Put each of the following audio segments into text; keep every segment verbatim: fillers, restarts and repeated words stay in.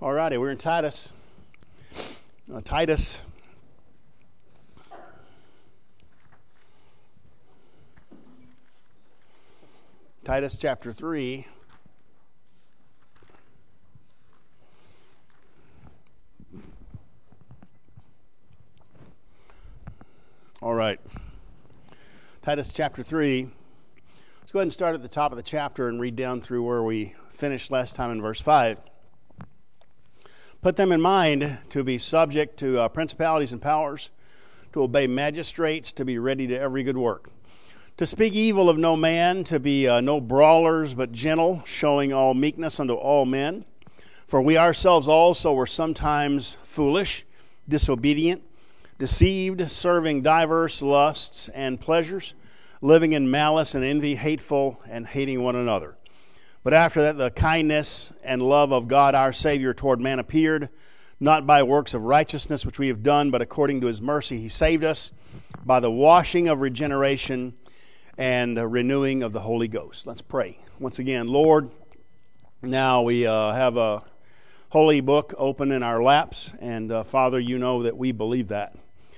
All righty, we're in Titus. Uh, Titus. Titus chapter three. All right. Titus chapter three. Let's go ahead and start at the top of the chapter and read down through where we finished last time in verse five. Put them in mind to be subject to uh, principalities and powers, to obey magistrates, to be ready to every good work, to speak evil of no man, to be uh, no brawlers, but gentle, showing all meekness unto all men. For we ourselves also were sometimes foolish, disobedient, deceived, serving diverse lusts and pleasures, living in malice and envy, hateful, and hating one another. But after that the kindness and love of God our Savior toward man appeared, not by works of righteousness which we have done, but according to his mercy he saved us, by the washing of regeneration and renewing of the Holy Ghost. Let's pray. Once again, Lord, now we uh, have a holy book open in our laps, and uh, Father, you know that we believe that.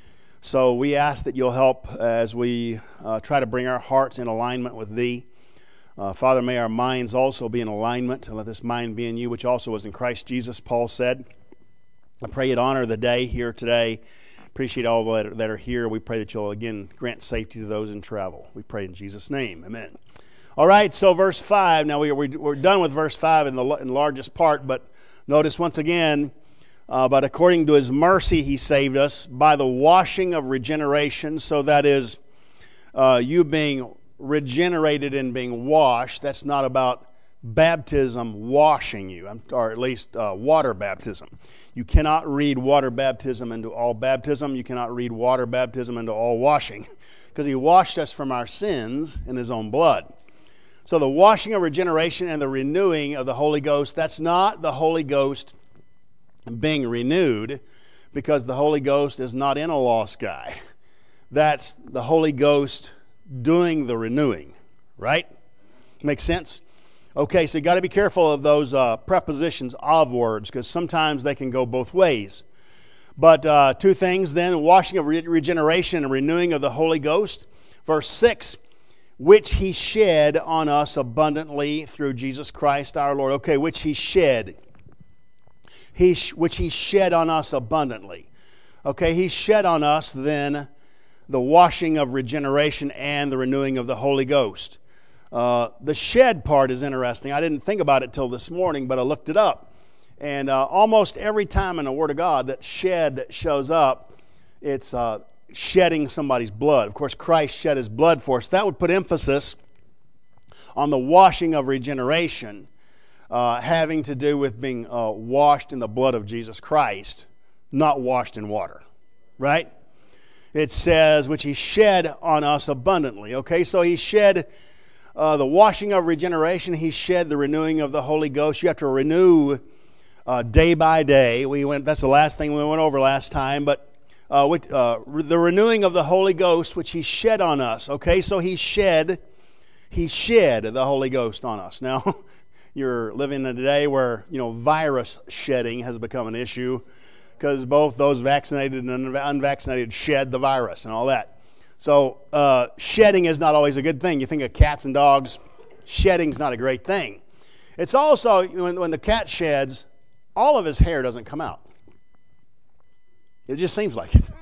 So we ask that you'll help as we uh, try to bring our hearts in alignment with thee. Uh, Father, may our minds also be in alignment, and let this mind be in you, which also was in Christ Jesus, Paul said. I pray you'd honor the day here today. Appreciate all that are, that are here. We pray that you'll, again, grant safety to those in travel. We pray in Jesus' name. Amen. All right, so verse five. Now, we, we, we're done with verse five in the in largest part, but notice once again, uh, but according to his mercy he saved us by the washing of regeneration. So that is uh, you being regenerated and being washed. That's not about baptism washing you, or at least uh, water baptism. You cannot read water baptism into all baptism. You cannot read water baptism into all washing, because he washed us from our sins in his own blood. So the washing of regeneration and the renewing of the Holy Ghost, that's not the Holy Ghost being renewed, because the Holy Ghost is not in a lost guy. That's the Holy Ghost doing the renewing, right? Makes sense? Okay, so you got to be careful of those uh, prepositions of words, because sometimes they can go both ways. But uh, two things then, washing of re- regeneration and renewing of the Holy Ghost. Verse six, which he shed on us abundantly through Jesus Christ our Lord. Okay, which he shed. He sh- which he shed on us abundantly. Okay, he shed on us then the washing of regeneration and the renewing of the Holy Ghost. Uh, the shed part is interesting. I didn't think about it till this morning, but I looked it up. And uh, almost every time in the Word of God that shed shows up, it's uh, shedding somebody's blood. Of course, Christ shed his blood for us. That would put emphasis on the washing of regeneration, uh, having to do with being uh, washed in the blood of Jesus Christ, not washed in water. Right? It says, which he shed on us abundantly. Okay, so he shed uh, the washing of regeneration. He shed the renewing of the Holy Ghost. You have to renew uh, day by day. We went. That's the last thing we went over last time. But uh, with, uh, the renewing of the Holy Ghost, which he shed on us. Okay, so he shed, he shed the Holy Ghost on us. Now, you're living in a day where, you know, virus shedding has become an issue, because both those vaccinated and unvaccinated shed the virus and all that. So uh, shedding is not always a good thing. You think of cats and dogs, shedding's not a great thing. It's also, when, when the cat sheds, all of his hair doesn't come out. It just seems like it.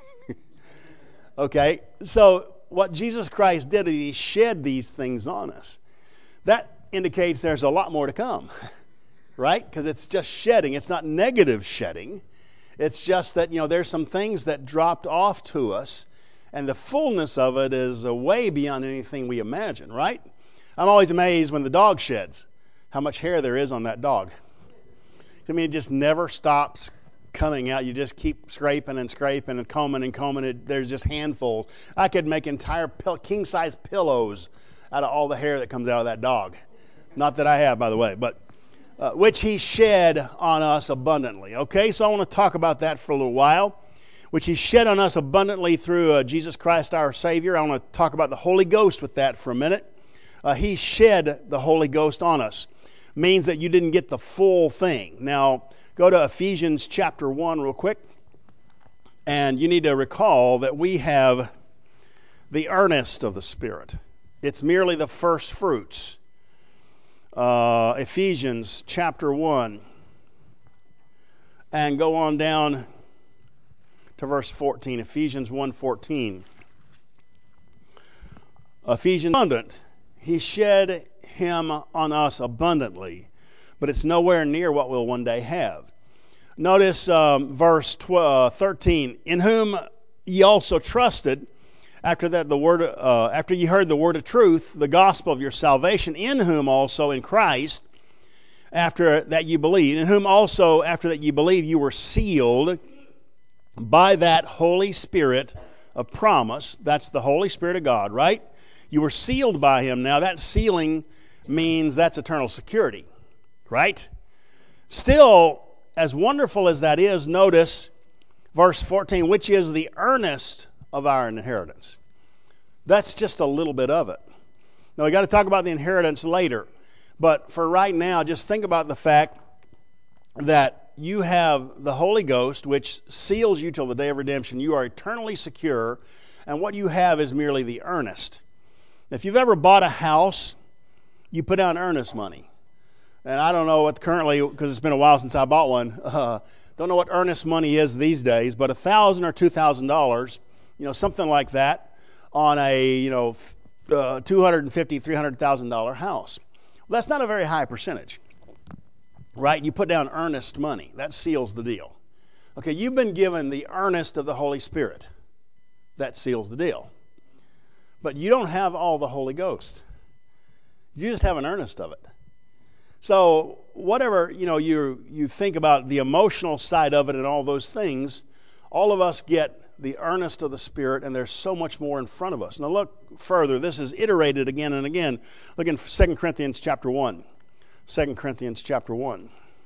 Okay, so what Jesus Christ did is he shed these things on us. That indicates there's a lot more to come, right? Because it's just shedding. It's not negative shedding. It's just that, you know, there's some things that dropped off to us, and the fullness of it is uh, way beyond anything we imagine, right? I'm always amazed when the dog sheds, how much hair there is on that dog. I mean, it just never stops coming out. You just keep scraping and scraping and combing and combing it. There's just handfuls. I could make entire pill- king-size pillows out of all the hair that comes out of that dog. Not that I have, by the way, but Uh, which he shed on us abundantly. Okay, so I want to talk about that for a little while. Which he shed on us abundantly through uh, Jesus Christ our Savior. I want to talk about the Holy Ghost with that for a minute. Uh, he shed the Holy Ghost on us. Means that you didn't get the full thing. Now, Go to Ephesians chapter one real quick. And you need to recall that we have the earnest of the Spirit. It's merely the first fruits. Uh, Ephesians chapter one. And go on down to verse fourteen. Ephesians one fourteen. Ephesians abundant. He shed him on us abundantly, but it's nowhere near what we'll one day have. Notice um, verse twelve, thirteen. In whom ye also trusted, after that the word, uh, after ye heard the word of truth, the gospel of your salvation, in whom also in Christ, after that you believed, in whom also after that you believed, you were sealed by that Holy Spirit of promise. That's the Holy Spirit of God, right? You were sealed by Him. Now that sealing means that's eternal security, right? Still, as wonderful as that is, notice verse fourteen, which is the earnest of our inheritance. That's just a little bit of it. Now, we got to talk about the inheritance later. But for right now, just think about the fact that you have the Holy Ghost, which seals you till the day of redemption. You are eternally secure, and what you have is merely the earnest. If you've ever bought a house, you put down earnest money. And I don't know what currently, because it's been a while since I bought one, uh, don't know what earnest money is these days, but one thousand dollars or two thousand dollars, you know, something like that, on a, you know, uh, two hundred fifty thousand dollars, three hundred thousand dollars house. Well, that's not a very high percentage, right? You put down earnest money. That seals the deal. Okay, you've been given the earnest of the Holy Spirit. That seals the deal. But you don't have all the Holy Ghost. You just have an earnest of it. So whatever, you know, you you think about the emotional side of it and all those things, all of us get the earnest of the Spirit, and there's so much more in front of us. Now look further. This is iterated again and again. Look in Second Corinthians chapter one. Second Corinthians chapter one.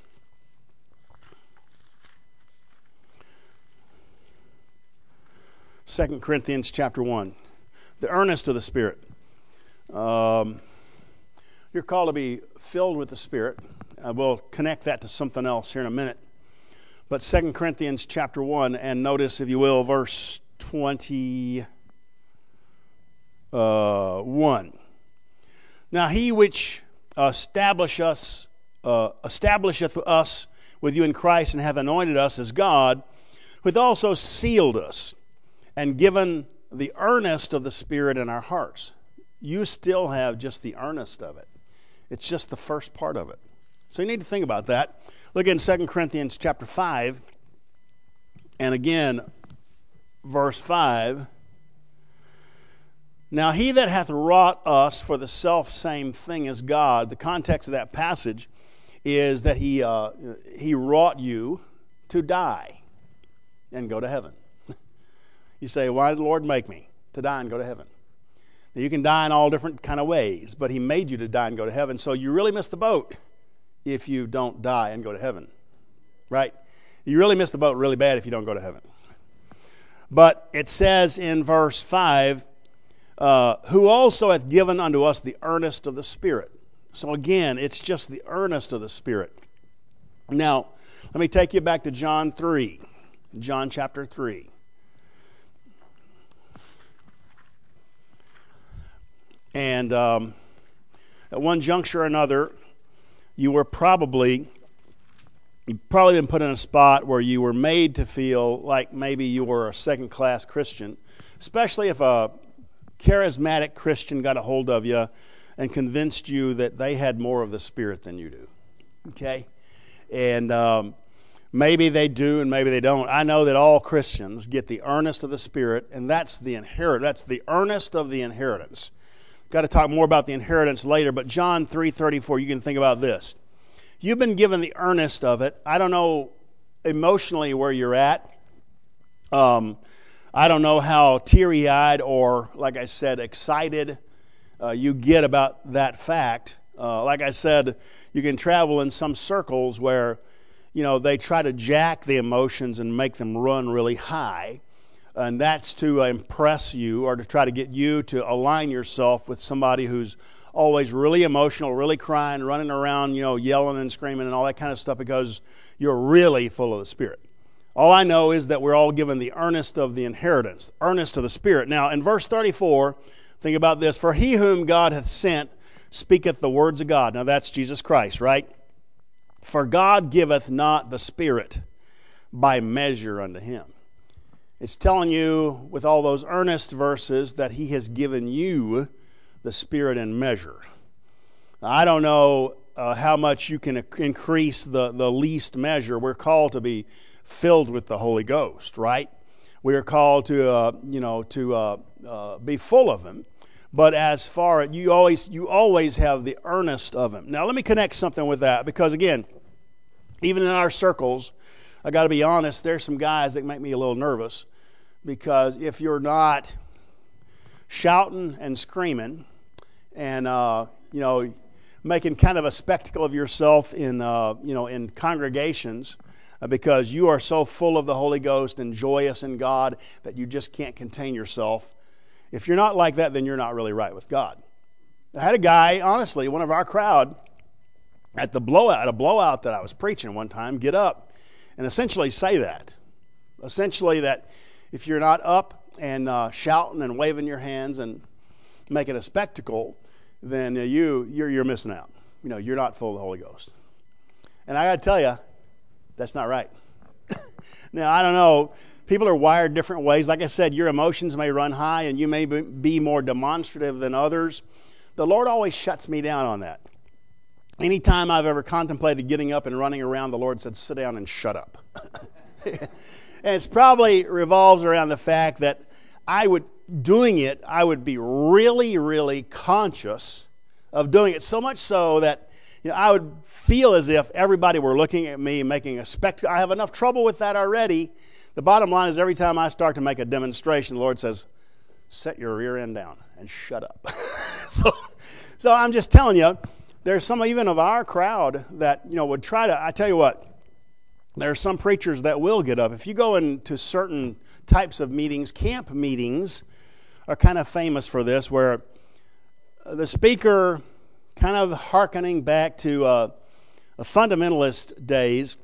Second Corinthians chapter one. The earnest of the Spirit. Um, you're called to be filled with the Spirit. Uh, we'll connect that to something else here in a minute. But Second Corinthians chapter one, and notice, if you will, verse twenty-one. Now he which establish us, uh, establisheth us with you in Christ, and hath anointed us as God, who hath also sealed us, and given the earnest of the Spirit in our hearts. You still have just the earnest of it. It's just the first part of it. So you need to think about that. Look in Second Corinthians chapter five, and again, verse five. Now he that hath wrought us for the self-same thing as God, the context of that passage is that he, uh, he wrought you to die and go to heaven. You say, why did the Lord make me? To die and go to heaven. Now, you can die in all different kind of ways, but He made you to die and go to heaven, so you really miss the boat if you don't die and go to heaven. Right? You really miss the boat really bad if you don't go to heaven. But it says in verse five, uh, who also hath given unto us the earnest of the Spirit. So again, it's just the earnest of the Spirit. Now, let me take you back to John three. John chapter three. And um, at one juncture or another, you were probably, you've probably been put in a spot where you were made to feel like maybe you were a second-class Christian, especially if a charismatic Christian got a hold of you and convinced you that they had more of the Spirit than you do. Okay? And um, maybe they do and maybe they don't. I know that all Christians get the earnest of the Spirit, and that's the inherit. That's the earnest of the inheritance. Got to talk more about the inheritance later, but John three thirty-four, you can think about this. You've been given the earnest of it. I don't know emotionally where you're at. Um, I don't know how teary-eyed or, like I said, excited uh, you get about that fact. Uh, like I said, you can travel in some circles where, you know, they try to jack the emotions and make them run really high. And that's to impress you or to try to get you to align yourself with somebody who's always really emotional, really crying, running around, you know, yelling and screaming and all that kind of stuff because you're really full of the Spirit. All I know is that we're all given the earnest of the inheritance, earnest of the Spirit. Now, in verse thirty-four, think about this. For he whom God hath sent speaketh the words of God. Now, that's Jesus Christ, right? For God giveth not the Spirit by measure unto him. It's telling you with all those earnest verses that he has given you the Spirit in measure. Now, I don't know uh, how much you can increase the, the least measure. We're called to be filled with the Holy Ghost, right? We are called to, uh, you know, to uh, uh, be full of Him. But as far as you always, you always have the earnest of Him. Now, let me connect something with that because again, even in our circles, I got to be honest. There's some guys that make me a little nervous because if you're not shouting and screaming and uh, you know, making kind of a spectacle of yourself in uh, you know, in congregations. Because you are so full of the Holy Ghost and joyous in God that you just can't contain yourself. If you're not like that, then you're not really right with God. I had a guy, honestly, one of our crowd, at the blowout, at a blowout that I was preaching one time, get up and essentially say that. Essentially that if you're not up and uh, shouting and waving your hands and making a spectacle, then uh, you, you're, you're missing out. You know, you're not full of the Holy Ghost. And I got to tell you, that's not right. Now, I don't know. People are wired different ways. Like I said, your emotions may run high and you may be more demonstrative than others. The Lord always shuts me down on that. Anytime I've ever contemplated getting up and running around, the Lord said, sit down and shut up. And it's probably revolves around the fact that I would, doing it, I would be really, really conscious of doing it. So much so that you know, I would feel as if everybody were looking at me making a spectacle. I have enough trouble with that already. The bottom line is every time I start to make a demonstration, the Lord says, set your rear end down and shut up. so, so I'm just telling you, there's some even of our crowd that, you know, would try to, I tell you what, there are some preachers that will get up. If you go into certain types of meetings, camp meetings are kind of famous for this, where the speaker, kind of hearkening back to uh, fundamentalist days,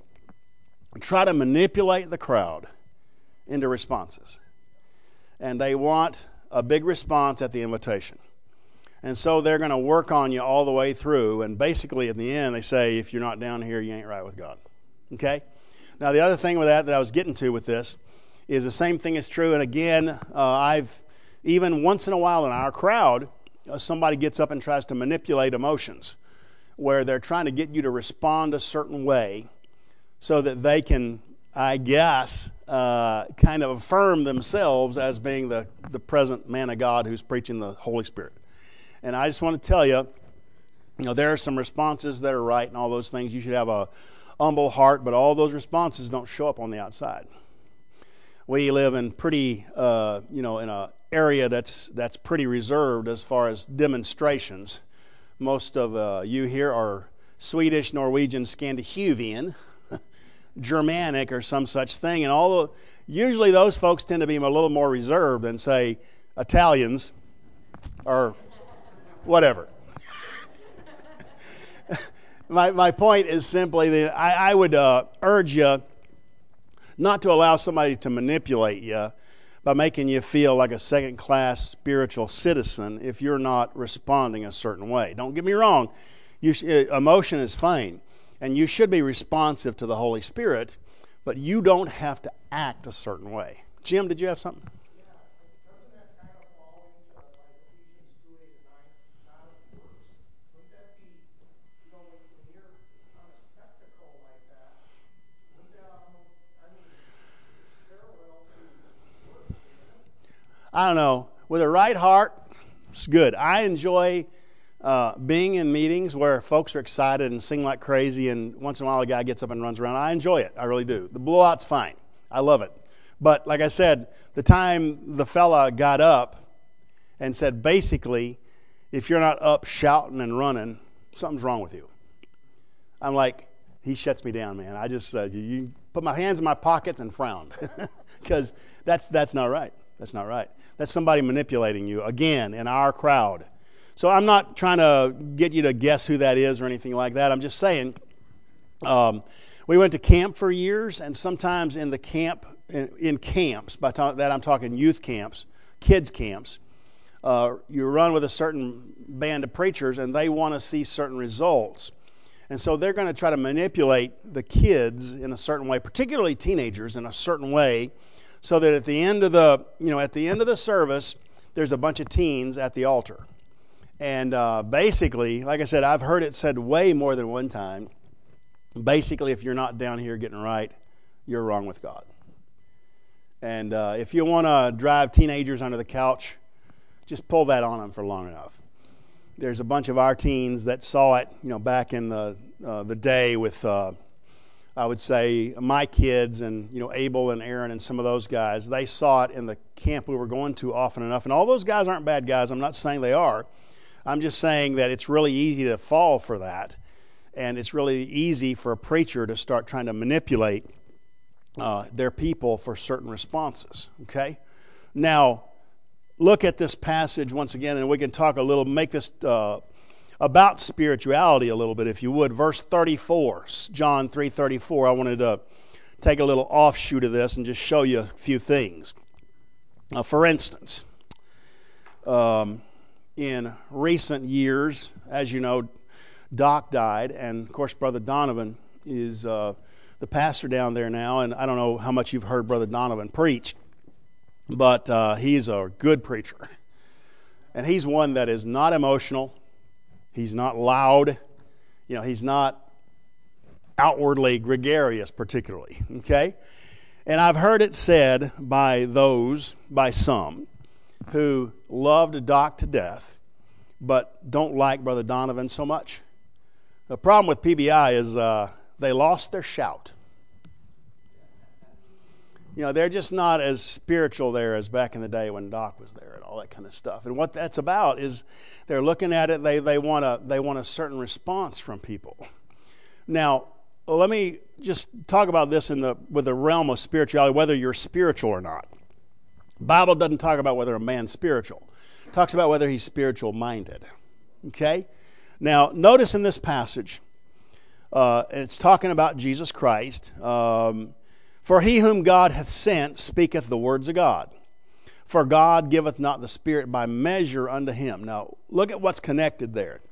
try to manipulate the crowd into responses. And they want a big response at the invitation. And so they're going to work on you all the way through. And basically at the end they say, if you're not down here, you ain't right with God. Okay? Now the other thing with that that I was getting to with this is the same thing is true. And again, uh, I've, even once in a while in our crowd, uh, somebody gets up and tries to manipulate emotions where they're trying to get you to respond a certain way so that they can, I guess, uh, kind of affirm themselves as being the, the present man of God who's preaching the Holy Spirit. And I just want to tell you, you know, there are some responses that are right and all those things. You should have a humble heart, but all those responses don't show up on the outside. We live in pretty, uh, you know, in a area that's that's pretty reserved as far as demonstrations. Most of uh, you here are Swedish, Norwegian, Scandinavian, Germanic, or some such thing, and all the, usually those folks tend to be a little more reserved than, say, Italians or whatever. my my point is simply that I, I would uh, urge you not to allow somebody to manipulate you by making you feel like a second-class spiritual citizen if you're not responding a certain way. Don't get me wrong. You sh- emotion is fine, and you should be responsive to the Holy Spirit, but you don't have to act a certain way. Jim, did you have something? Yeah, doesn't that kind of fall into like Ephesians two, eight, and nine, not of works? Wouldn't that be, you know, when, when you're on a spectacle like that, wouldn't that almost, I mean, it's parallel to works, isn't it? I don't know. With a right heart, it's good. I enjoy uh, being in meetings where folks are excited and sing like crazy, and once in a while a guy gets up and runs around. I enjoy it. I really do. The blowout's fine. I love it. But like I said, the time the fella got up and said, basically, if you're not up shouting and running, something's wrong with you. I'm like, he shuts me down, man. I just uh, you put my hands in my pockets and frowned because that's that's not right. That's not right. That's somebody manipulating you, again, in our crowd. So I'm not trying to get you to guess who that is or anything like that. I'm just saying, um, we went to camp for years, and sometimes in the camp, in, in camps, by ta- that I'm talking youth camps, kids camps, uh, you run with a certain band of preachers, and they want to see certain results. And so they're going to try to manipulate the kids in a certain way, particularly teenagers in a certain way, so that at the end of the, you know, at the end of the service, there's a bunch of teens at the altar. And uh, basically, like I said, I've heard it said way more than one time. Basically, if you're not down here getting right, you're wrong with God. And uh, if you want to drive teenagers under the couch, just pull that on them for long enough. There's a bunch of our teens that saw it, you know, back in the uh, the day with, uh, I would say, my kids and, you know, Abel and Aaron and some of those guys. They saw it in the camp we were going to often enough. And all those guys aren't bad guys. I'm not saying they are. I'm just saying that it's really easy to fall for that. And it's really easy for a preacher to start trying to manipulate uh, their people for certain responses. Okay? Now, look at this passage once again, and we can talk a little, make this uh, about spirituality a little bit, if you would. Verse thirty-four, John three thirty-four. I wanted to take a little offshoot of this and just show you a few things. Uh, for instance, um, in recent years, as you know, Doc died, and of course, Brother Donovan is uh, the pastor down there now, and I don't know how much you've heard Brother Donovan preach. But uh, he's a good preacher. And he's one that is not emotional. He's not loud. You know, he's not outwardly gregarious particularly. Okay? And I've heard it said by those, by some, who loved Doc to death, but don't like Brother Donovan so much. The problem with P B I is uh, they lost their shout. You know, they're just not as spiritual there as back in the day when Doc was there and all that kind of stuff. And what that's about is they're looking at it, they they want a they want a certain response from people. Now, let me just talk about this in the with the realm of spirituality, whether you're spiritual or not. The Bible doesn't talk about whether a man's spiritual. It talks about whether he's spiritual minded. Okay? Now, notice in this passage, uh, it's talking about Jesus Christ. Um, For he whom God hath sent speaketh the words of God. For God giveth not the Spirit by measure unto him. Now, look at what's connected there.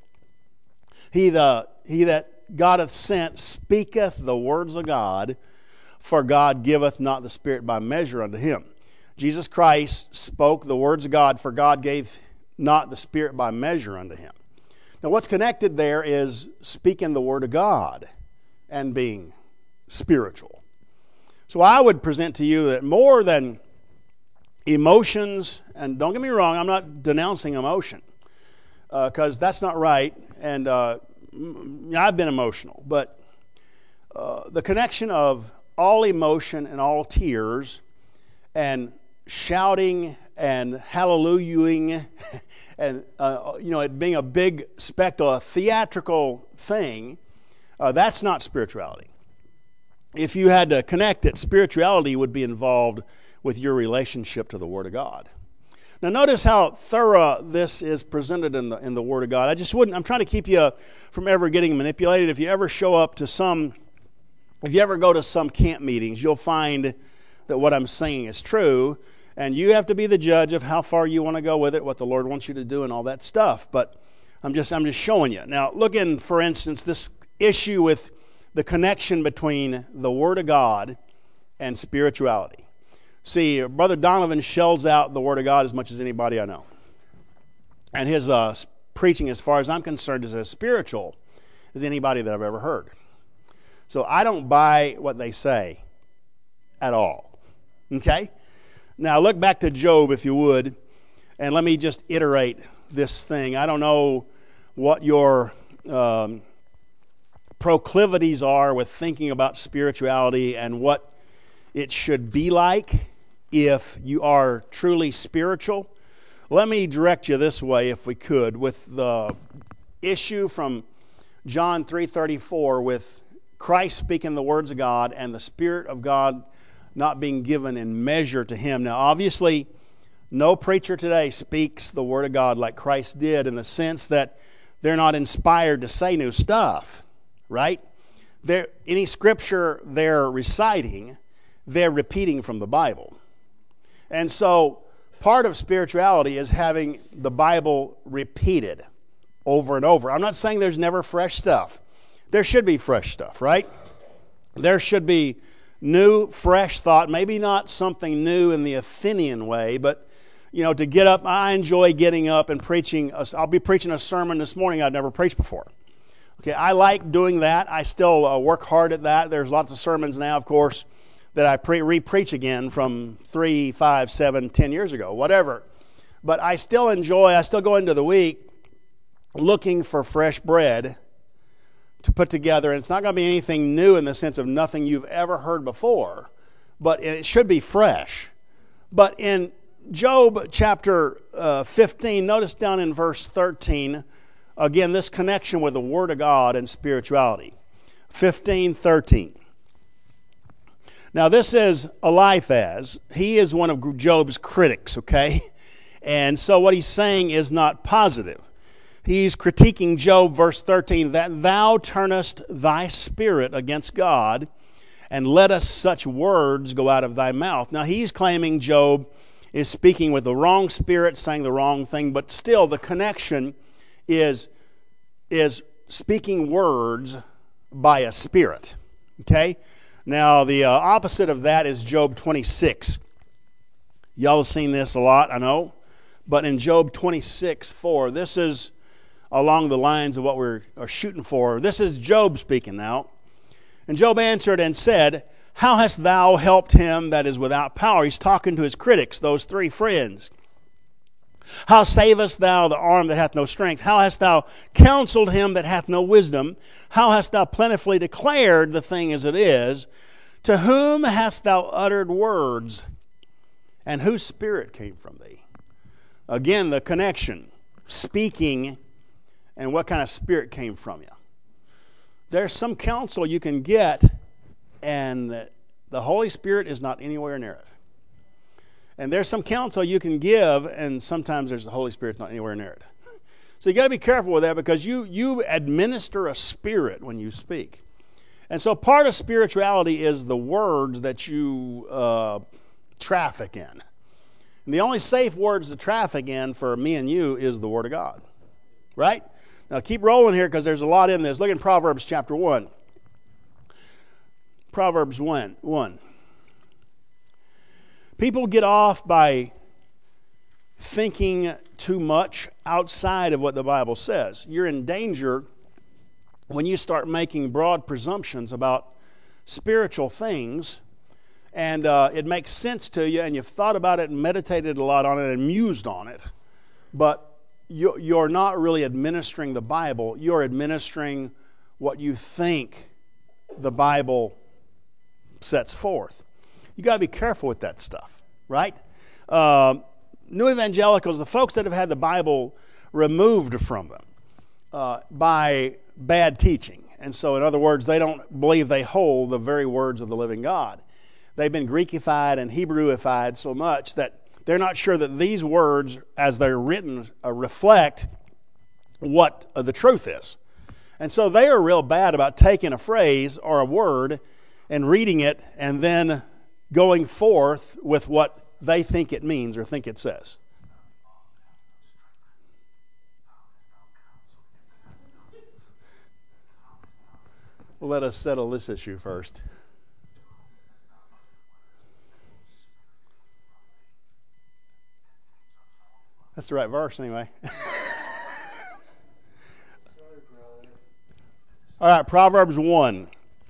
He, the, he that God hath sent speaketh the words of God, for God giveth not the Spirit by measure unto him. Jesus Christ spoke the words of God, for God gave not the Spirit by measure unto him. Now, what's connected there is speaking the Word of God and being spiritual. So I would present to you that more than emotions, and don't get me wrong, I'm not denouncing emotion, because uh, that's not right, and uh, I've been emotional, but uh, the connection of all emotion and all tears and shouting and hallelujahing and uh, you know, it being a big spectacle, a theatrical thing, uh, that's not spirituality. If you had to connect it, spirituality would be involved with your relationship to the Word of God. Now notice how thorough this is presented in the in the Word of God. I just wouldn't, I'm trying to keep you from ever getting manipulated. If you ever show up to some, if you ever go to some camp meetings, you'll find that what I'm saying is true, and you have to be the judge of how far you want to go with it, what the Lord wants you to do, and all that stuff. But I'm just I'm just showing you. Now look in, for instance, this issue with the connection between the Word of God and spirituality. See, Brother Donovan shells out the Word of God as much as anybody I know. And his uh, preaching, as far as I'm concerned, is as spiritual as anybody that I've ever heard. So I don't buy what they say at all. Okay? Now look back to Job, if you would, and let me just iterate this thing. I don't know what your um, proclivities are with thinking about spirituality and what it should be like if you are truly spiritual. Let me direct you this way, if we could, with the issue from John three thirty-four with Christ speaking the words of God and the Spirit of God not being given in measure to him. Now, obviously, No preacher today speaks the Word of God like Christ did, in the sense that they're not inspired to say new stuff, right? They're, any scripture they're reciting, they're repeating from the Bible. And so part of spirituality is having the Bible repeated over and over. I'm not saying there's never fresh stuff. There should be fresh stuff, right? There should be new, fresh thought, maybe not something new in the Athenian way, but, you know, to get up, I enjoy getting up and preaching. A, I'll be preaching a sermon this morning I'd never preached before. Okay, I like doing that. I still uh, work hard at that. There's lots of sermons now, of course, that I pre- re-preach again from three, five, seven, ten years ago, whatever. But I still enjoy, I still go into the week looking for fresh bread to put together. And it's not going to be anything new in the sense of nothing you've ever heard before, but it should be fresh. But in Job chapter uh, fifteen, notice down in verse thirteen, again, this connection with the Word of God and spirituality. fifteen thirteen. Now, this is Eliphaz. He is one of Job's critics, okay? And so what he's saying is not positive. He's critiquing Job, verse thirteen, that thou turnest thy spirit against God, and lettest such words go out of thy mouth. Now, he's claiming Job is speaking with the wrong spirit, saying the wrong thing, but still the connection is, is speaking words by a spirit, okay? Now, the uh, opposite of that is Job twenty-six. Y'all have seen this a lot, I know. But in Job twenty-six four, this is along the lines of what we're are shooting for. This is Job speaking now. And Job answered and said, how hast thou helped him that is without power? He's talking to his critics, those three friends. How savest thou the arm that hath no strength? How hast thou counseled him that hath no wisdom? How hast thou plentifully declared the thing as it is? To whom hast thou uttered words? And whose spirit came from thee? Again, the connection. Speaking, and what kind of spirit came from you. There's some counsel you can get, and the Holy Spirit is not anywhere near it. And there's some counsel you can give, and sometimes there's the Holy Spirit not anywhere near it. So you got to be careful with that, because you you administer a spirit when you speak. And so part of spirituality is the words that you uh, traffic in. And the only safe words to traffic in for me and you is the Word of God. Right? Now keep rolling here, because there's a lot in this. Look in Proverbs chapter one. Proverbs one. one. People get off by thinking too much outside of what the Bible says. You're in danger when you start making broad presumptions about spiritual things, and uh, it makes sense to you, and you've thought about it and meditated a lot on it and mused on it, but you, you're not really administering the Bible. You're administering what you think the Bible sets forth. You got to be careful with that stuff, right? Uh, New evangelicals, the folks that have had the Bible removed from them uh, by bad teaching. And so, in other words, they don't believe they hold the very words of the living God. They've been Greekified and Hebrewified so much that they're not sure that these words, as they're written, uh, reflect what uh, the truth is. And so they are real bad about taking a phrase or a word and reading it and then going forth with what they think it means or think it says. Let us settle this issue first. That's the right verse anyway. All right, Proverbs one.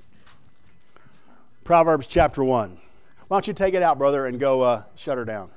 Proverbs chapter one. Why don't you take it out, brother, and go uh, shut her down.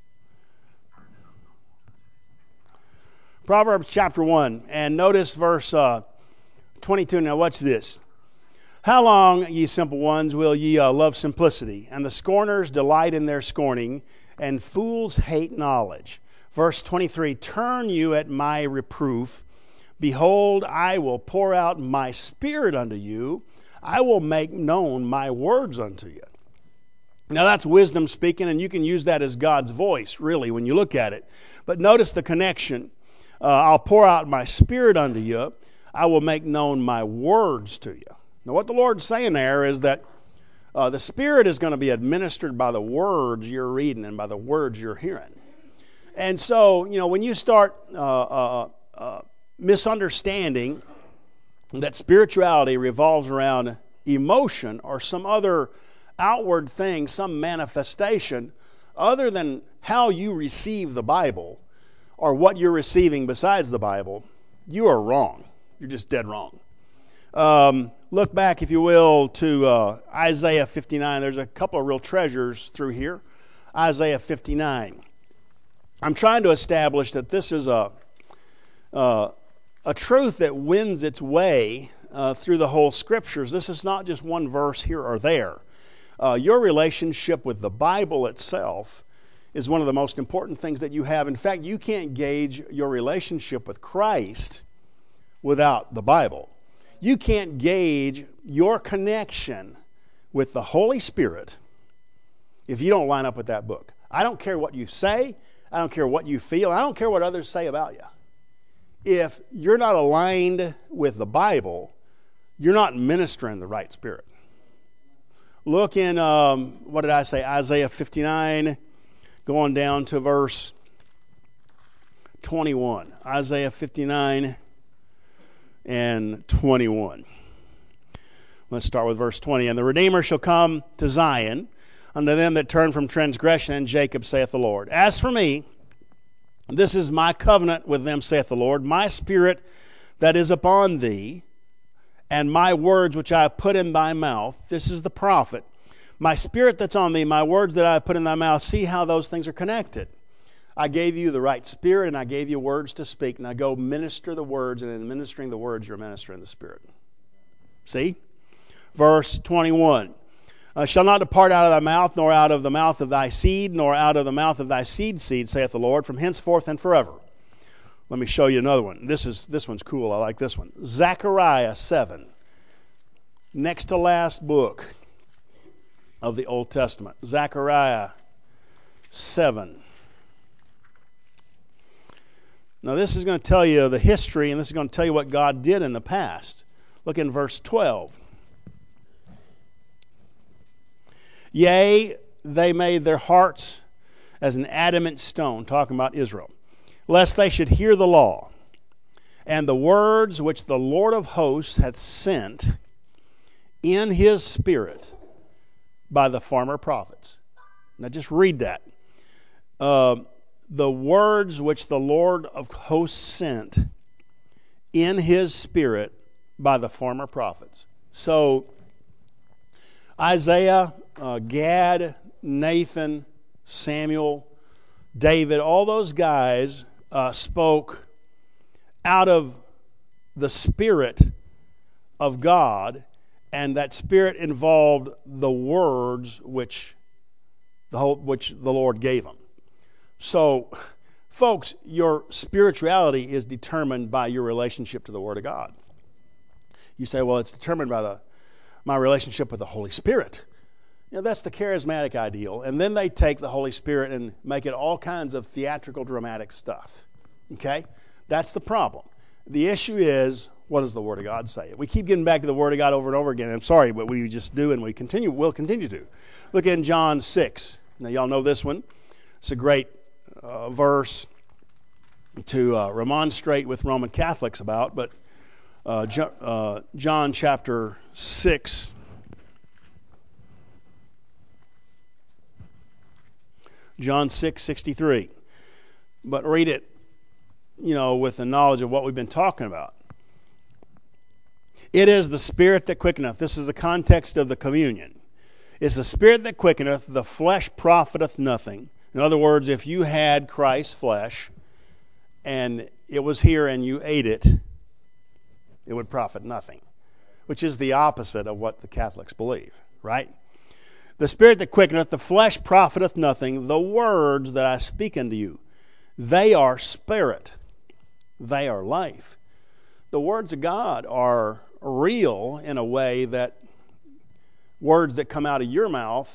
Proverbs chapter one, and notice verse uh, twenty-two. Now watch this. How long, ye simple ones, will ye uh, love simplicity? And the scorners delight in their scorning, and fools hate knowledge. Verse twenty-three, turn you at my reproof. Behold, I will pour out my spirit unto you. I will make known my words unto you. Now that's wisdom speaking, and you can use that as God's voice, really, when you look at it. But notice the connection. Uh, I'll pour out my Spirit unto you. I will make known my words to you. Now what the Lord's saying there is that uh, the Spirit is going to be administered by the words you're reading and by the words you're hearing. And so, you know, when you start uh, uh, uh, misunderstanding that spirituality revolves around emotion or some other outward thing, some manifestation, other than how you receive the Bible or what you're receiving besides the Bible, you are wrong. You're just dead wrong. Um, look back, if you will, to uh, Isaiah fifty-nine. There's a couple of real treasures through here. Isaiah fifty-nine. I'm trying to establish that this is a uh, a truth that wins its way uh, through the whole Scriptures. This is not just one verse here or there. Uh, your relationship with the Bible itself is one of the most important things that you have. In fact, you can't gauge your relationship with Christ without the Bible. You can't gauge your connection with the Holy Spirit if you don't line up with that book. I don't care what you say. I don't care what you feel. I don't care what others say about you. If you're not aligned with the Bible, you're not ministering the right spirit. Look in, um, what did I say, Isaiah fifty-nine, going down to verse twenty-one. Isaiah fifty-nine and twenty-one. Let's start with verse twenty. And the Redeemer shall come to Zion, unto them that turn from transgression, and Jacob, saith the Lord. As for me, this is my covenant with them, saith the Lord, my spirit that is upon thee, and my words which I have put in thy mouth. This is the prophet. My spirit that's on thee, my words that I have put in thy mouth. See how those things are connected. I gave you the right spirit, and I gave you words to speak. Now go minister the words, and in ministering the words, you're ministering the spirit. See? Verse twenty-one. Uh, shall not depart out of thy mouth, nor out of the mouth of thy seed, nor out of the mouth of thy seed seed, saith the Lord, from henceforth and forever. Let me show you another one. This is this one's cool. I like this one. Zechariah seven. Next to last book of the Old Testament. Zechariah seven. Now this is going to tell you the history, and this is going to tell you what God did in the past. Look in verse twelve. Yea, they made their hearts as an adamant stone, talking about Israel, lest they should hear the law, and the words which the Lord of hosts hath sent in his spirit by the former prophets. Now just read that. Uh, the words which the Lord of hosts sent in his spirit by the former prophets. So Isaiah, uh, Gad, Nathan, Samuel, David, all those guys uh, spoke out of the Spirit of God, and that Spirit involved the words which the whole, which the Lord gave them. So, folks, your spirituality is determined by your relationship to the Word of God. You say, well, it's determined by the my relationship with the Holy Spirit. You know, that's the charismatic ideal. And then they take the Holy Spirit and make it all kinds of theatrical, dramatic stuff. Okay? That's the problem. The issue is, what does the Word of God say? We keep getting back to the Word of God over and over again. I'm sorry, but we just do, and we continue. We'll continue to. Look in John six. Now, y'all know this one. It's a great uh, verse to uh, remonstrate with Roman Catholics about, but uh, jo- uh, John chapter six. John six sixty-three. But read it, you know, with the knowledge of what we've been talking about. It is the Spirit that quickeneth. This is the context of the communion. It's the Spirit that quickeneth, the flesh profiteth nothing. In other words, if you had Christ's flesh and it was here and you ate it, it would profit nothing, which is the opposite of what the Catholics believe, right? The Spirit that quickeneth, the flesh profiteth nothing. The words that I speak unto you, they are spirit. They are life. The words of God are real in a way that words that come out of your mouth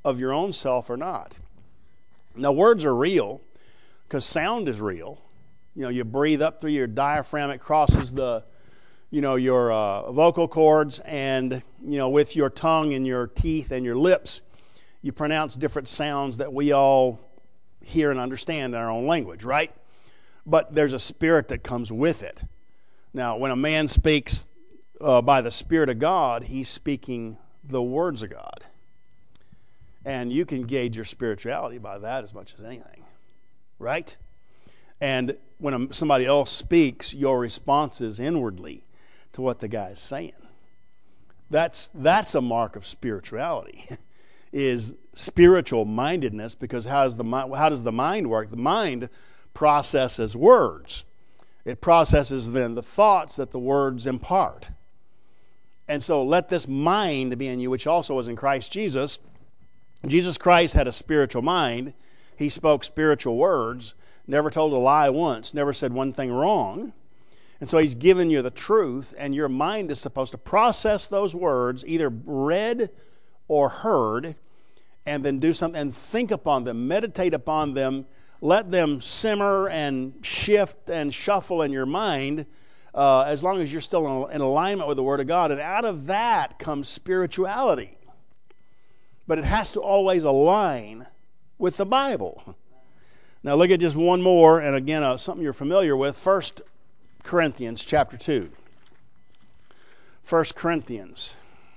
of your own self or not. Now, words are real because sound is real. You know, you breathe up through your diaphragm, it crosses the, you know, your uh, vocal cords, and, you know, with your tongue and your teeth and your lips, you pronounce different sounds that we all hear and understand in our own language, right? But there's a spirit that comes with it. Now, when a man speaks uh, by the Spirit of God, he's speaking the words of God. And you can gauge your spirituality by that as much as anything, right? And when a, somebody else speaks, your response is inwardly to what the guy is saying. That's that's a mark of spirituality, is spiritual mindedness, because how does the how does the mind work? The mind processes words. It processes then the thoughts that the words impart. And so let this mind be in you, which also was in Christ Jesus. Jesus Christ had a spiritual mind. He spoke spiritual words, never told a lie once, never said one thing wrong. And so he's given you the truth, and your mind is supposed to process those words, either read or heard, and then do something and think upon them, meditate upon them, let them simmer and shift and shuffle in your mind, uh, as long as you're still in alignment with the Word of God. And out of that comes spirituality. But it has to always align with the Bible. Now look at just one more, and again, uh, something you're familiar with. First Corinthians chapter two. First Corinthians.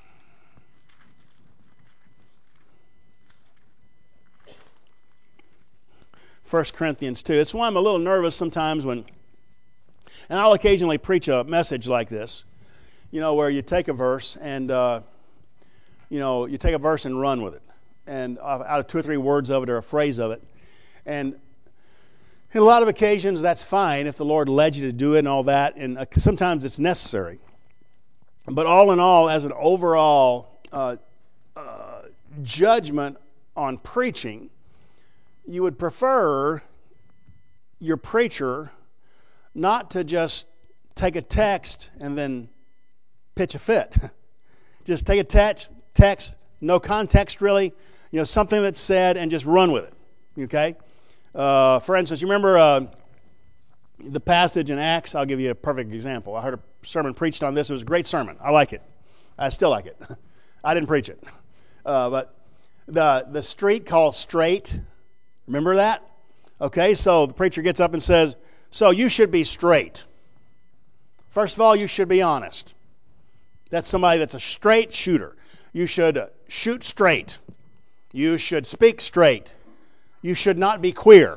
First Corinthians two. It's why I'm a little nervous sometimes when, and I'll occasionally preach a message like this, you know, where you take a verse and, uh, you know, you take a verse and run with it. And out of two or three words of it or a phrase of it. And in a lot of occasions, that's fine if the Lord led you to do it and all that, and uh, sometimes it's necessary. But all in all, as an overall uh, uh, judgment on preaching, you would prefer your preacher not to just take a text and then pitch a fit. Just take a text, text, no context really, you know, something that's said, and just run with it, okay? Uh, for instance, you remember uh, the passage in Acts? I'll give you a perfect example. I heard a sermon preached on this. It was a great sermon. I like it. I still like it. I didn't preach it. Uh, but the, the street called Straight, remember that? Okay, so the preacher gets up and says, so you should be straight. First of all, you should be honest. That's somebody that's a straight shooter. You should uh, shoot straight. You should speak straight. You should not be queer.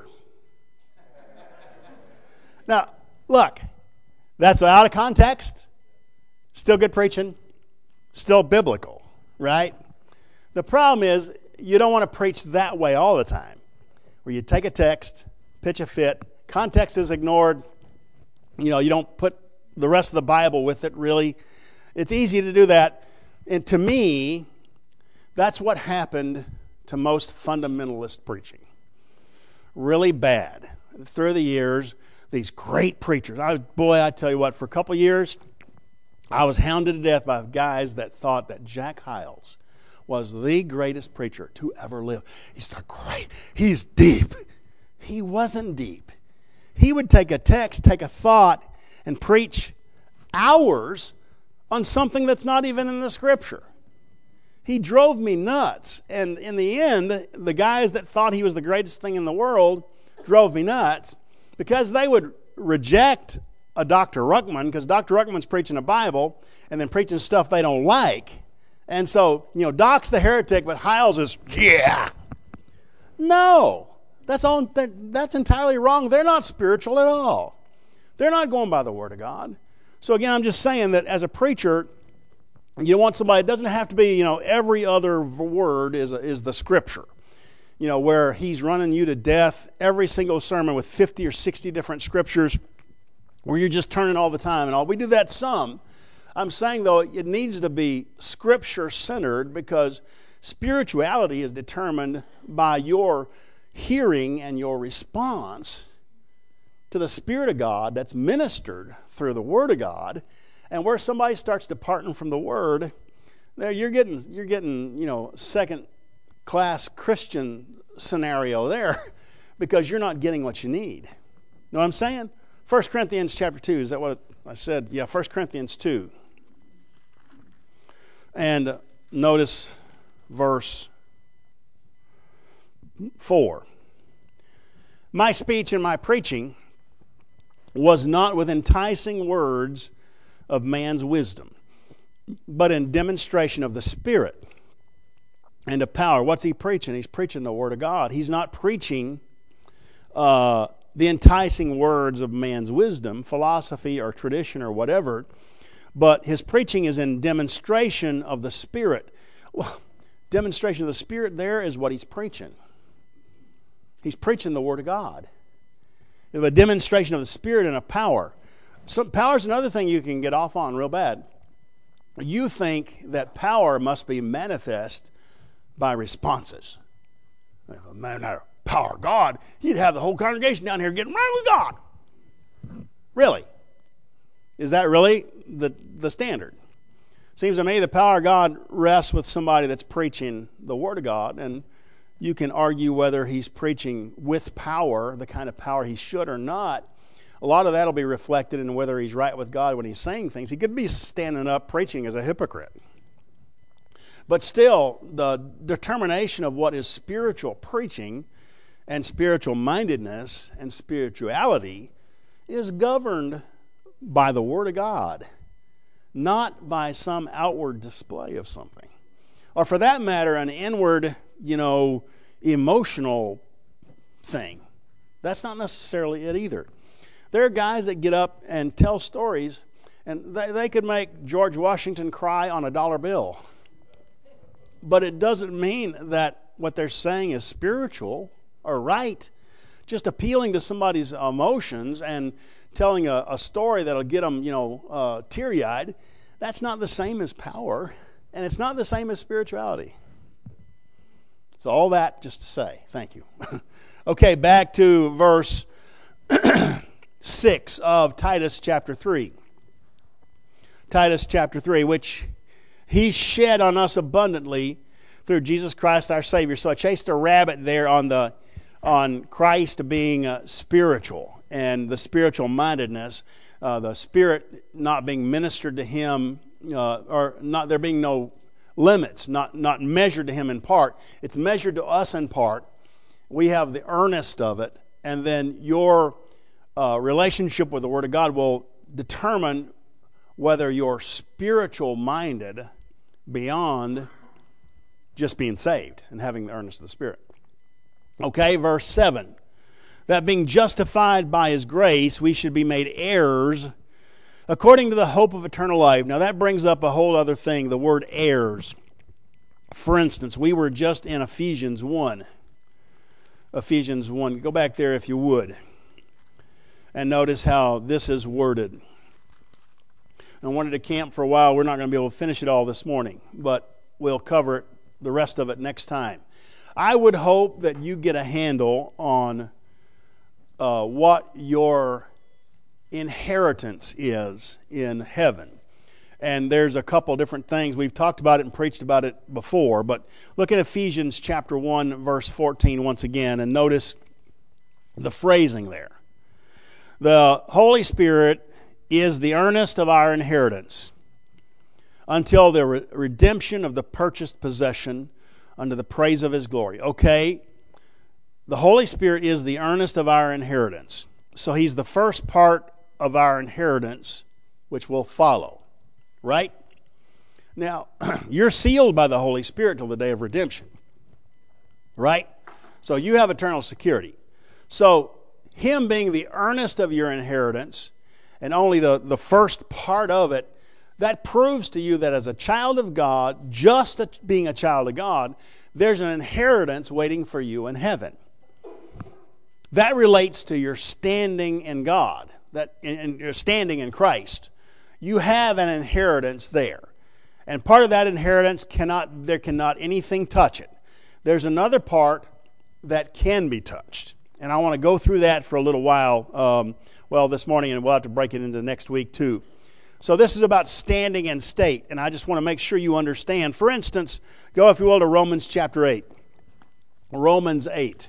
Now, look, that's out of context. Still good preaching. Still biblical, right? The problem is you don't want to preach that way all the time, where you take a text, pitch a fit, context is ignored. You know, you don't put the rest of the Bible with it, really. It's easy to do that. And to me, that's what happened to most fundamentalist preaching. Really bad. Through the years, these great preachers. I, boy, I tell you what, for a couple years, I was hounded to death by guys that thought that Jack Hyles was the greatest preacher to ever live. He's the great. He's deep. He wasn't deep. He would take a text, take a thought, and preach hours on something that's not even in the Scripture. He drove me nuts. And in the end, the guys that thought he was the greatest thing in the world drove me nuts because they would reject a Doctor Ruckman, because Doctor Ruckman's preaching a Bible and then preaching stuff they don't like. And so, you know, Doc's the heretic, but Hyles is, yeah. No. That's all. That's entirely wrong. They're not spiritual at all. They're not going by the Word of God. So again, I'm just saying that as a preacher, you want somebody, it doesn't have to be, you know, every other word is, is the Scripture. You know, where he's running you to death, every single sermon with fifty or sixty different Scriptures, where you're just turning all the time and all. We do that some. I'm saying, though, it needs to be Scripture-centered, because spirituality is determined by your hearing and your response to the Spirit of God that's ministered through the Word of God. And where somebody starts departing from the Word, there you're getting you're getting you know second class Christian scenario there because you're not getting what you need. Know what I'm saying? First Corinthians chapter two, is that what I said? Yeah, First Corinthians two. And notice verse four. My speech and my preaching was not with enticing words of man's wisdom, but in demonstration of the Spirit and of power. What's he preaching? He's preaching the Word of God. He's not preaching uh, the enticing words of man's wisdom, philosophy or tradition or whatever, but his preaching is in demonstration of the Spirit. Well, demonstration of the Spirit there is what he's preaching. He's preaching the Word of God. A demonstration of the Spirit and of power. So power is another thing you can get off on real bad. You think that power must be manifest by responses. If a man had power of God, he'd have the whole congregation down here getting right with God. Really? Is that really the, the standard? Seems to me the power of God rests with somebody that's preaching the Word of God, and you can argue whether he's preaching with power, the kind of power he should or not. A lot of that will be reflected in whether he's right with God when he's saying things. He could be standing up preaching as a hypocrite. But still, the determination of what is spiritual preaching and spiritual mindedness and spirituality is governed by the Word of God, not by some outward display of something. Or for that matter, an inward, you know, emotional thing. That's not necessarily it either. There are guys that get up and tell stories, and they, they could make George Washington cry on a dollar bill. But it doesn't mean that what they're saying is spiritual or right. Just appealing to somebody's emotions and telling a, a story that'll get them, you know, uh, teary-eyed, that's not the same as power, and it's not the same as spirituality. So all that just to say, thank you. Okay, back to verse six of Titus chapter three. Titus chapter three, which he shed on us abundantly through Jesus Christ our Savior. So I chased a rabbit there on the on Christ being uh, spiritual and the spiritual mindedness, uh, the Spirit not being ministered to him, uh, or not there being no limits, not not measured to him in part. It's measured to us in part. We have the earnest of it, and then your uh, relationship with the Word of God will determine whether you're spiritual minded beyond just being saved and having the earnest of the Spirit. Okay, verse seven. That being justified by His grace, we should be made heirs according to the hope of eternal life. Now that brings up a whole other thing, the word heirs. For instance, we were just in Ephesians one. Ephesians one. Go back there if you would. And notice how this is worded. I wanted to camp for a while. We're not going to be able to finish it all this morning, but we'll cover it, the rest of it next time. I would hope that you get a handle on uh, what your inheritance is in heaven. And there's a couple different things. We've talked about it and preached about it before, but look at Ephesians chapter one, verse fourteen once again, and notice the phrasing there. The Holy Spirit is the earnest of our inheritance until the re- redemption of the purchased possession unto the praise of His glory. Okay, the Holy Spirit is the earnest of our inheritance. So He's the first part of our inheritance, which will follow. Right? Now, you're sealed by the Holy Spirit till the day of redemption. Right? So you have eternal security. So Him being the earnest of your inheritance, and only the, the first part of it, that proves to you that as a child of God, just a, being a child of God, there's an inheritance waiting for you in heaven. That relates to your standing in God, that in, in your standing in Christ. You have an inheritance there. And part of that inheritance, cannot there cannot anything touch it. There's another part that can be touched. And I want to go through that for a little while, um, well, this morning, and we'll have to break it into next week too. So this is about standing in state, and I just want to make sure you understand. For instance, go, if you will, to Romans chapter eight. Romans eight.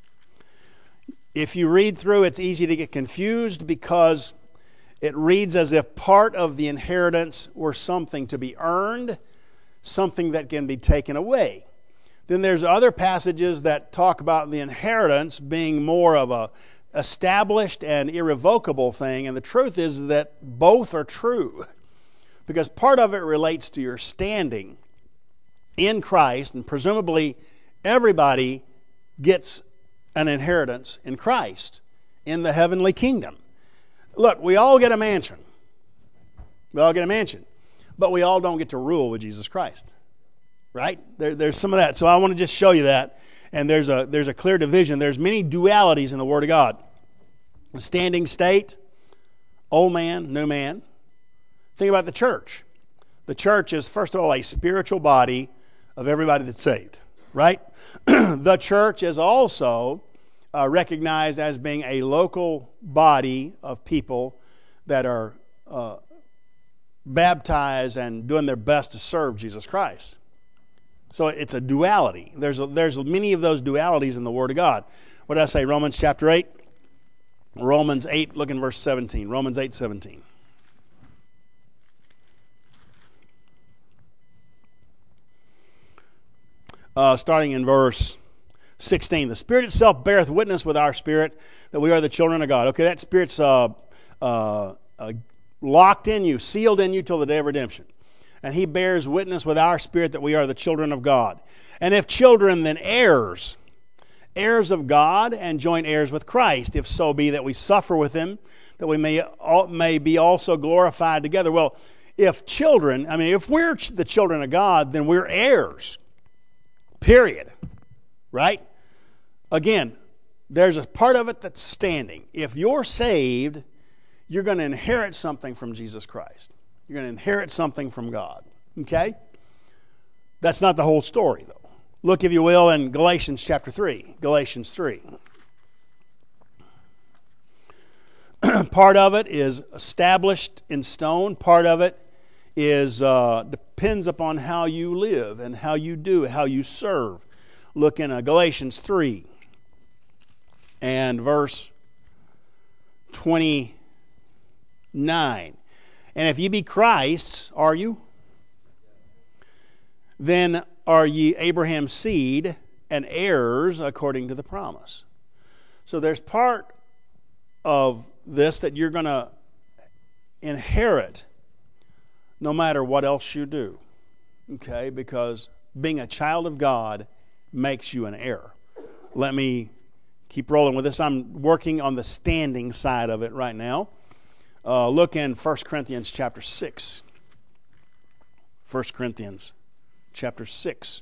If you read through, it's easy to get confused because it reads as if part of the inheritance were something to be earned, something that can be taken away. Then there's other passages that talk about the inheritance being more of a established and irrevocable thing, and the truth is that both are true, because part of it relates to your standing in Christ, and presumably everybody gets an inheritance in Christ in the heavenly kingdom. Look, we all get a mansion. We all get a mansion, but we all don't get to rule with Jesus Christ, right? There, there's some of that. So I want to just show you that. And there's a there's a clear division. There's many dualities in the Word of God. Standing state, old man, new man. Think about the church. The church is, first of all, a spiritual body of everybody that's saved, right? The church is also uh, recognized as being a local body of people that are uh, baptized and doing their best to serve Jesus Christ. So it's a duality. There's a, there's many of those dualities in the Word of God. What did I say? Romans chapter eight? Romans eight, look in verse seventeen. Romans eight, seventeen. Uh, starting in verse sixteen. The Spirit itself beareth witness with our spirit that we are the children of God. Okay, that Spirit's uh, uh, uh, locked in you, sealed in you till the day of redemption. And He bears witness with our spirit that we are the children of God. And if children, then heirs, heirs of God and joint heirs with Christ, if so be that we suffer with Him, that we may, may be also glorified together. Well, if children, I mean, if we're the children of God, then we're heirs. Period. Right? Again, there's a part of it that's standing. If you're saved, you're going to inherit something from Jesus Christ. You're going to inherit something from God. Okay? That's not the whole story, though. Look, if you will, in Galatians chapter three. Galatians three. Part of it is established in stone. Part of it is uh, depends upon how you live and how you do, how you serve. Look in uh, Galatians three and verse twenty-nine. And if ye be Christ's, are you? Then are ye Abraham's seed and heirs according to the promise. So there's part of this that you're going to inherit no matter what else you do. Okay? Because being a child of God makes you an heir. Let me keep rolling with this. I'm working on the standing side of it right now. Uh, look in First Corinthians chapter six. First Corinthians chapter six.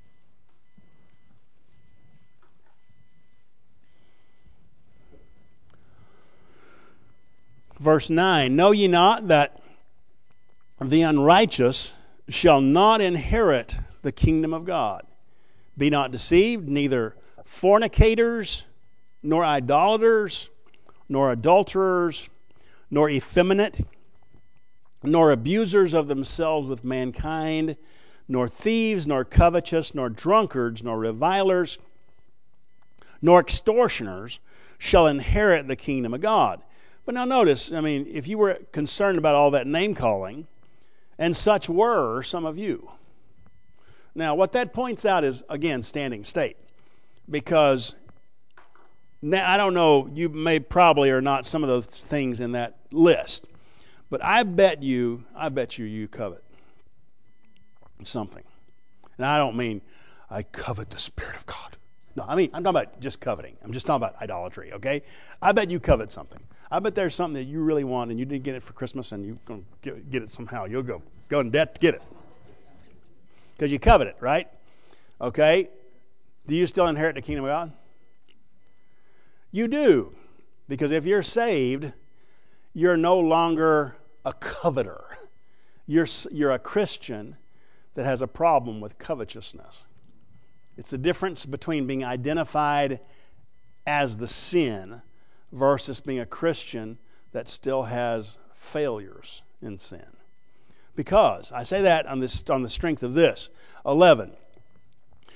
Verse nine. Know ye not that the unrighteous shall not inherit the kingdom of God? Be not deceived, neither fornicators, nor idolaters, nor adulterers, nor effeminate, nor abusers of themselves with mankind, nor thieves, nor covetous, nor drunkards, nor revilers, nor extortioners shall inherit the kingdom of God. But now notice, I mean, if you were concerned about all that name-calling, and such were some of you. Now, what that points out is, again, standing state. Because, now, I don't know, you may probably are not some of those things in that list. But I bet you, I bet you, you covet something. And I don't mean, I covet the Spirit of God. No, I mean, I'm talking about just coveting. I'm just talking about idolatry, okay? I bet you covet something. I bet there's something that you really want and you didn't get it for Christmas and you're going to get it somehow. You'll go, go in debt to get it. Because you covet it, right? Okay? Do you still inherit the kingdom of God? You do. Because if you're saved, you're no longer a coveter. You're, you're a Christian that has a problem with covetousness. It's the difference between being identified as the sin versus being a Christian that still has failures in sin. Because, I say that on, this, on the strength of this. eleven.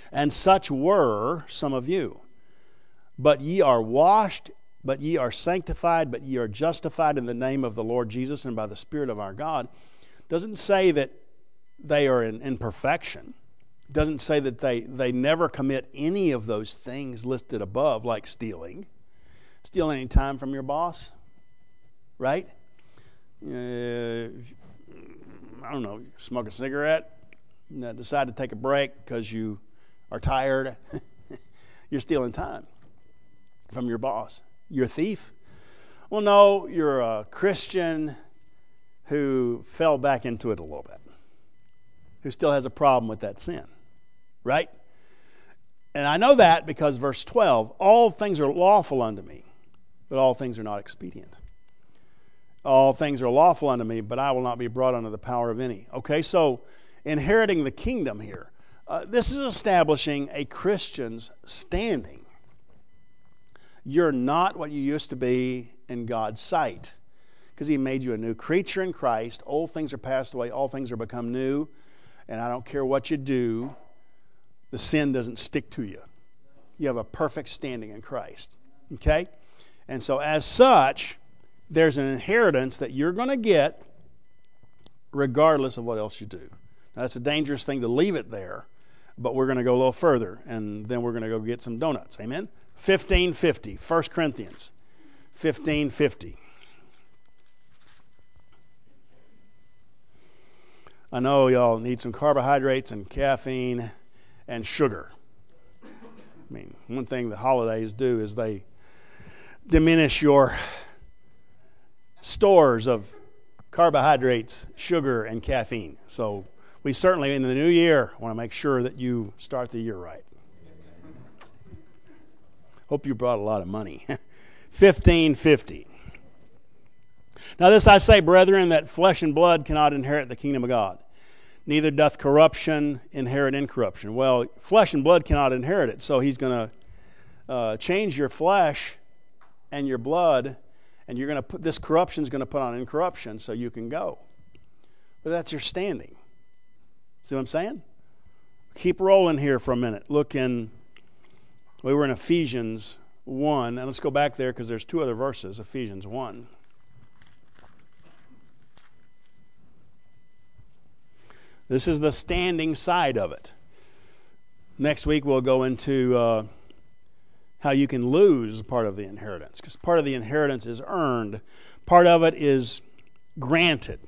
And such were some of you. But ye are washed, but ye are sanctified, but ye are justified in the name of the Lord Jesus and by the Spirit of our God. Doesn't say that they are in imperfection. Doesn't say that they, they never commit any of those things listed above, like stealing. Steal any time from your boss, right? Uh, I don't know, smoke a cigarette, decide to take a break because you are tired. You're stealing time from your boss. You're a thief. Well, no, you're a Christian who fell back into it a little bit, who still has a problem with that sin, right? And I know that because verse twelve, all things are lawful unto me, but all things are not expedient. All things are lawful unto me, but I will not be brought under the power of any. Okay, so inheriting the kingdom here. Uh, this is establishing a Christian's standing. You're not what you used to be in God's sight, because He made you a new creature in Christ. Old things are passed away, all things are become new, and I don't care what you do, the sin doesn't stick to you. You have a perfect standing in Christ. Okay? And so as such, there's an inheritance that you're going to get regardless of what else you do. Now, that's a dangerous thing to leave it there, but we're going to go a little further, and then we're going to go get some donuts. Amen? fifteen fifty, First Corinthians fifteen fifty. I know y'all need some carbohydrates and caffeine and sugar. I mean, one thing the holidays do is they diminish your stores of carbohydrates, sugar, and caffeine. So we certainly, in the new year, want to make sure that you start the year right. Hope you brought a lot of money. fifteen fifty. Now this I say, brethren, that flesh and blood cannot inherit the kingdom of God. Neither doth corruption inherit incorruption. Well, flesh and blood cannot inherit it. So He's going to uh, change your flesh and your blood, and you're going to put this corruption is going to put on incorruption, so you can go. But that's your standing. See what I'm saying? Keep rolling here for a minute. Look in. We were in Ephesians one, and let's go back there because there's two other verses. Ephesians one. This is the standing side of it. Next week we'll go into uh, how you can lose part of the inheritance, because part of the inheritance is earned. Part of it is granted.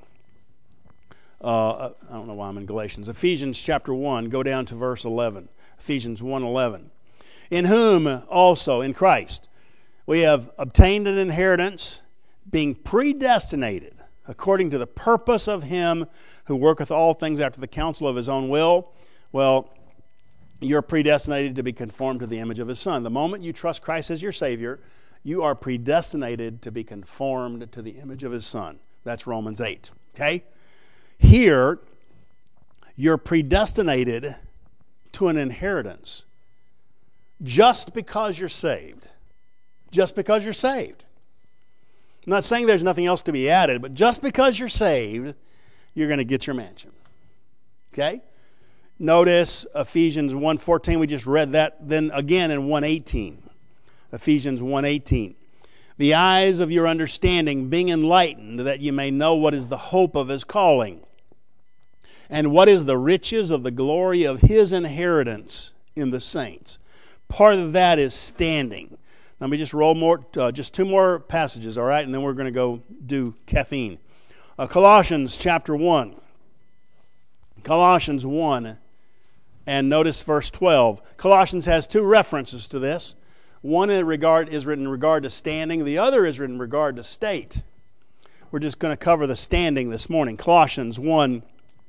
Uh, I don't know why I'm in Galatians. Ephesians chapter one, go down to verse eleven. Ephesians one eleven. In whom also, in Christ, we have obtained an inheritance, being predestinated according to the purpose of Him who worketh all things after the counsel of His own will. Well, you're predestinated to be conformed to the image of His Son. The moment you trust Christ as your Savior, you are predestinated to be conformed to the image of His Son. That's Romans eight. Okay? Here, you're predestinated to an inheritance just because you're saved. Just because you're saved. I'm not saying there's nothing else to be added, but just because you're saved, you're going to get your mansion. Okay? Notice Ephesians one fourteen, we just read that. Then again in one eighteen. Ephesians one eighteen. The eyes of your understanding being enlightened, that you may know what is the hope of His calling, and what is the riches of the glory of His inheritance in the saints. Part of that is standing. Let me just roll more, uh, just two more passages, all right? And then we're going to go do caffeine. Uh, Colossians chapter one. Colossians one, and notice verse twelve. Colossians has two references to this. One in regard is written in regard to standing. The other is written in regard to state. We're just going to cover the standing this morning. Colossians one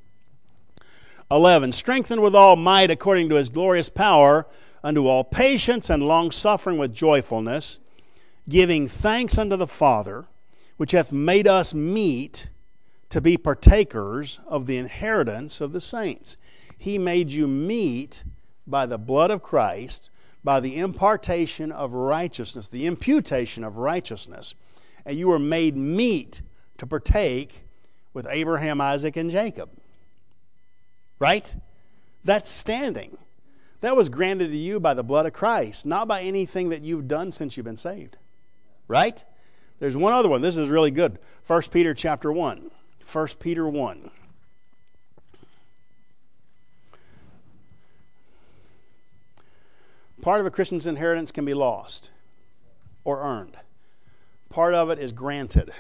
eleven. Strengthened with all might according to His glorious power, unto all patience and longsuffering with joyfulness, giving thanks unto the Father, which hath made us meet to be partakers of the inheritance of the saints. He made you meet by the blood of Christ, by the impartation of righteousness, the imputation of righteousness, and you were made meet to partake with Abraham, Isaac, and Jacob. Right? That's standing. That was granted to you by the blood of Christ, not by anything that you've done since you've been saved. Right? There's one other one. This is really good. First Peter chapter one. First Peter one. Part of a Christian's inheritance can be lost or earned. Part of it is granted.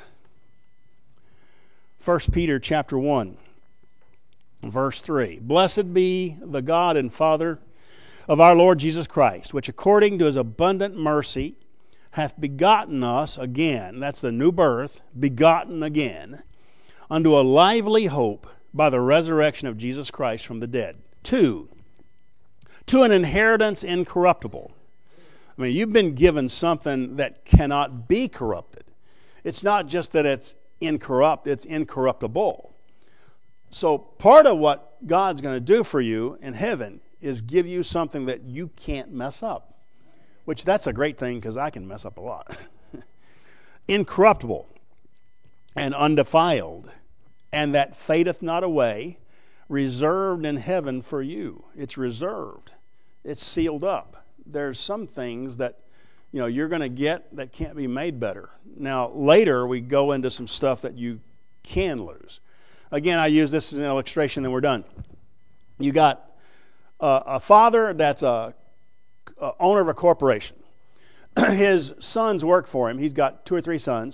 First Peter chapter one, verse three. Blessed be the God and Father of our Lord Jesus Christ, which according to his abundant mercy hath begotten us again, that's the new birth, begotten again, unto a lively hope by the resurrection of Jesus Christ from the dead. Two, to an inheritance incorruptible. I mean, you've been given something that cannot be corrupted. It's not just that it's incorrupt, it's incorruptible. So part of what God's going to do for you in heaven is give you something that you can't mess up. Which that's a great thing because I can mess up a lot. Incorruptible and undefiled, and that fadeth not away, reserved in heaven for you. It's reserved. It's sealed up. There's some things that you know you're going to get that can't be made better. Now later we go into some stuff that you can lose. Again, I use this as an illustration, then we're done. You got uh, a father that's a, a owner of a corporation. His sons work for him. He's got two or three sons,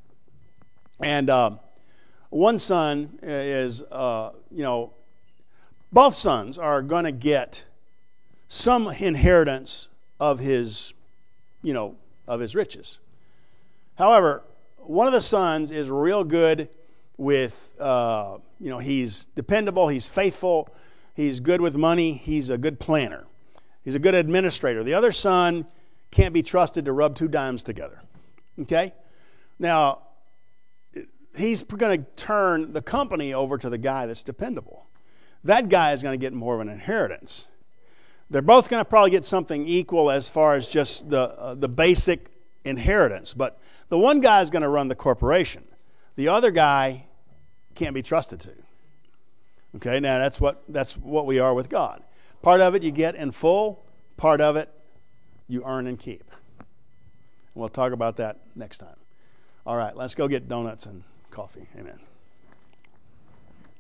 and uh, one son is uh, you know both sons are going to get some inheritance of his you know of his riches. However, one of the sons is real good with uh, you know he's dependable, he's faithful, he's good with money, he's a good planner, he's a good administrator. The other son can't be trusted to rub two dimes together. Okay? Now, he's going to turn the company over to the guy that's dependable. That guy is going to get more of an inheritance. They're both going to probably get something equal as far as just the uh, the basic inheritance, but the one guy is going to run the corporation. The other guy can't be trusted to. Okay, now that's what that's what we are with God. Part of it you get in full, part of it you earn and keep. We'll talk about that next time. All right, let's go get donuts and coffee. Amen.